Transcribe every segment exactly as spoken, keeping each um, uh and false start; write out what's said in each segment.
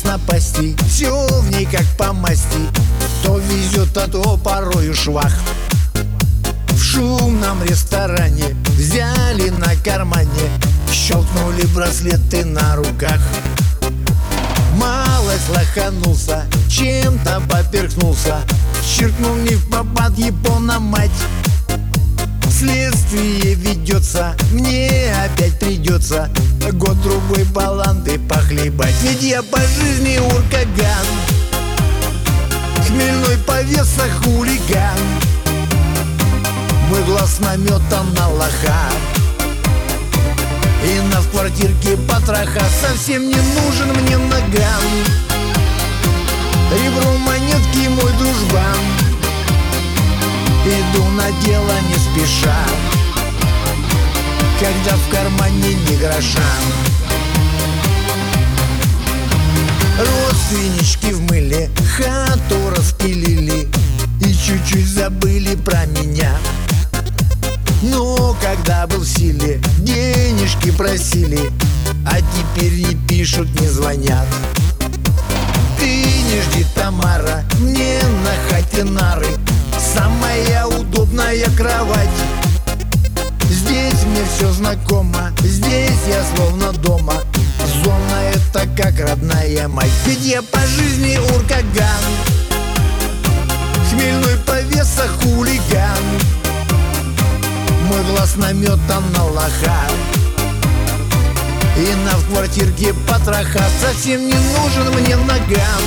напасти, все в ней как по масти. То везет, а то порою швах. В шумном ресторане взяли на кармане, щелкнули браслеты на руках. Малость лоханулся, чем-то поперхнулся, чиркнул не в попад япона мать. Следствие ведется, мне опять придется год-другой баланды похлебать. Ведь я по жизни уркаган, хмельной повеса хулиган. Мой глаз наметан на лоха, и на в квартирке потроха. Совсем не нужен мне наган, ребром монетки мой дружбан. Иду на дело не спеша, когда в кармане ни гроша. Родственнички в мыле хату распилили и чуть-чуть забыли про меня. Но когда был в силе, денежки просили, а теперь не пишут, не звонят. Ты не жди, Тамара, мне на хате нары, самая удобная кровать. Здесь мне все знакомо, здесь я словно дома. Зона это как родная мать. Ведь я по жизни уркаган, хмельной повеса хулиган. Мой глаз наметан на лоха, и на в квартирке потроха. Совсем не нужен мне наган,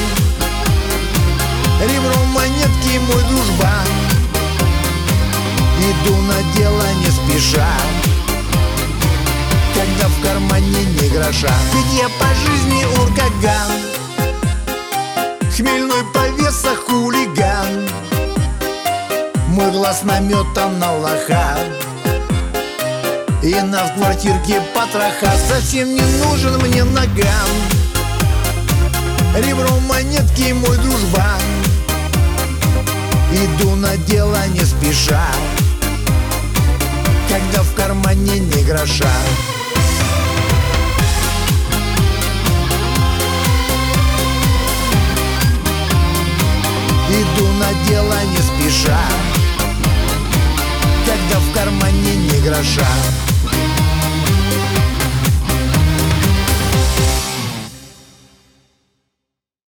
ребром монетки мой дружбан. Иду на дело не спеша, когда в кармане ни гроша. Ведь я по жизни уркаган, хмельной повеса хулиган. Мой глаз наметан на лоха, и на в квартирке потроха. Совсем не нужен мне наган, ребром монетки мой дружбан. Иду на дело не спеша, когда в кармане ни гроша. Иду на дело не спеша, когда в кармане ни гроша.